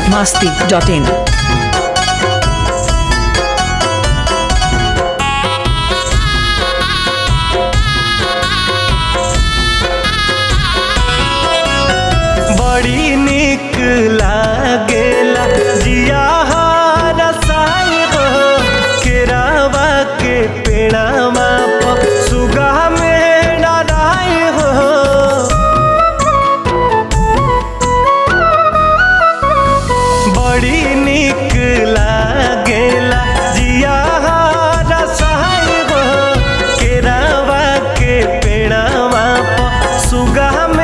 biharmasti.in बड़ी निक लागेला जिया रसाई हो केरावा के पेड़ावा पर सुगा में डराई हो। बड़ी निक लागेला जिया रसाई हो केरावा के पेड़ावा पर सुगा में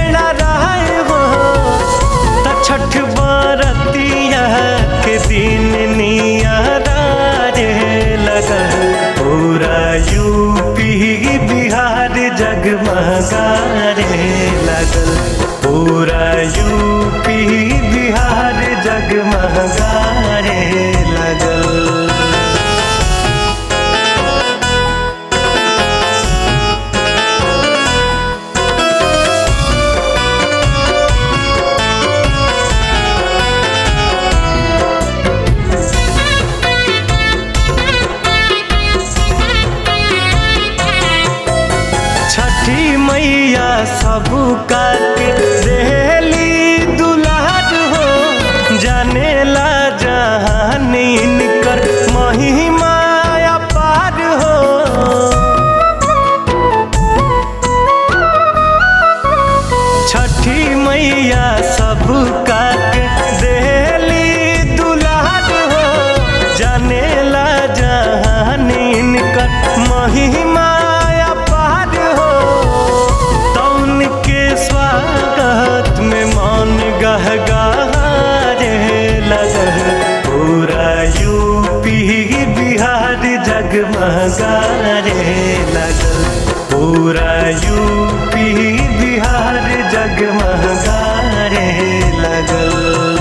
छठ बरतिया के दिन नियारा रे लगल पूरा यूपी बिहार जगमगा रे लगल पूरा यूपी बिहार जगमगा रे लगल। छठी मैया सबू का के देहली दुलार हो जानेला जहान इनकर महिमा अपार हो। छठी मैया सबू का के देहली दुलार हो जानेला जहान इनकर महिमा स्वागत में मन गहगारे लगल पूरा यूपी बिहार जगमगा रे लगल पूरा यूपी बिहार जगमगा रे लगल।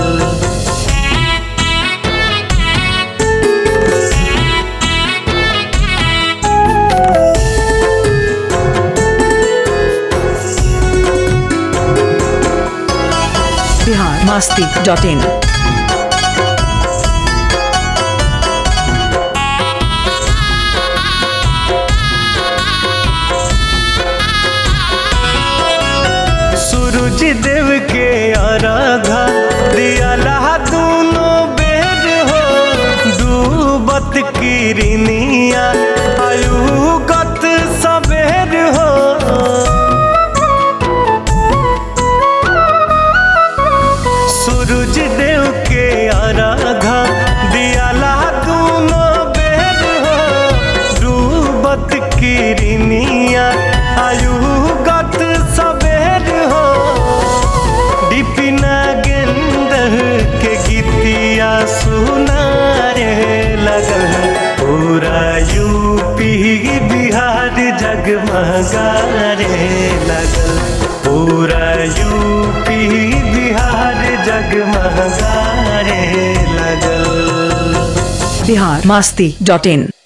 biharmasti.in सूरज देव के आराधा दियाला दोनों बेर हो डूबत किरनिया आयुगत सबेर हो। सूरज देव के आराधा दियाला दोनों बेर हो डूबत किरनिया आयुगत सबेर हो। डिपिना गेंदर के गीतिया सुना रे लगल पूरा यूपी बिहार जगमगा रे लगल पूरा यूपी बिहार जगमगा रे लगल। biharmasti.in